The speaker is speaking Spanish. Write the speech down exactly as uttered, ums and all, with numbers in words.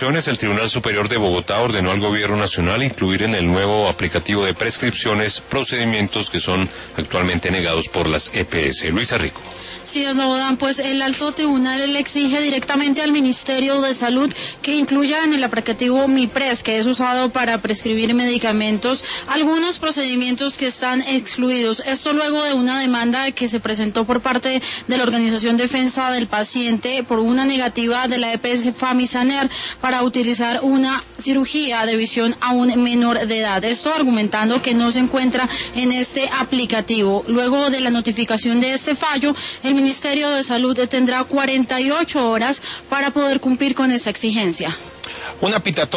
El Tribunal Superior de Bogotá ordenó al Gobierno Nacional incluir en el nuevo aplicativo de prescripciones procedimientos que son actualmente negados por las E P S. Luisa Rico. Sí, Slobodan, pues el alto tribunal le exige directamente al Ministerio de Salud que incluya en el aplicativo MiPres, que es usado para prescribir medicamentos, algunos procedimientos que están excluidos. Esto luego de una demanda que se presentó por parte de la Organización Defensa del Paciente por una negativa de la E P S Famisaner para utilizar una cirugía de visión a un menor de edad. Esto argumentando que no se encuentra en este aplicativo. Luego de la notificación de este fallo, el Ministerio de Salud tendrá cuarenta y ocho horas para poder cumplir con esta exigencia. Una pitatoria